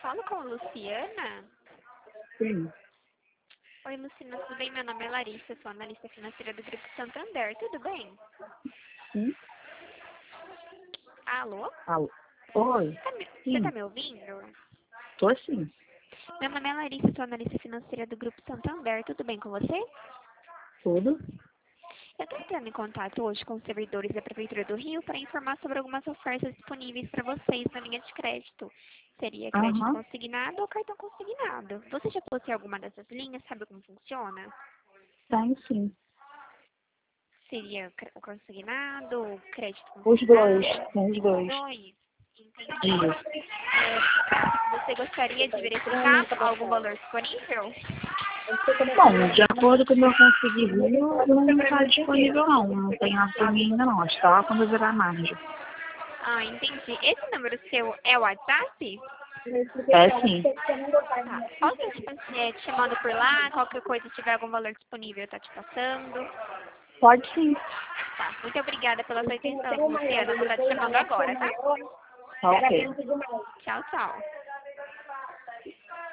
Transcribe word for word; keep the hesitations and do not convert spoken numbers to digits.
falo com a Luciana? Sim. Oi, Luciana, tudo bem? Meu nome é Larissa, sou analista financeira do Grupo Santander, tudo bem? Sim. Alô? Alô. Oi. Tá me- Você tá Sim. me ouvindo? Tô sim. Meu nome é Larissa, sou analista financeira do Grupo Santander, tudo bem com você? Tudo? Eu estou entrando em contato hoje com os servidores da Prefeitura do Rio para informar sobre algumas ofertas disponíveis para vocês na linha de crédito. Seria crédito Aham. consignado ou cartão consignado. Você já possui alguma dessas linhas? Sabe como funciona? Tem sim. Seria cre- o consignado ou crédito Os consignado? dois. Tem os dois. Dois. Entendi. Isso. É, você gostaria de verificar algum valor disponível? Bom, de acordo com o meu conseguimento, não está disponível não. Não tem assim ainda não. Acho que só quando virar margem. Ah, entendi. Esse número seu é o WhatsApp? É sim. Tá. Posso te, pass- é, te chamando por lá? Qualquer coisa, se tiver algum valor disponível, tá te passando. Pode sim. Tá. Muito obrigada pela sua atenção, Luciana. Vou estar te chamando agora, tá? Tá ok. Tchau, tchau.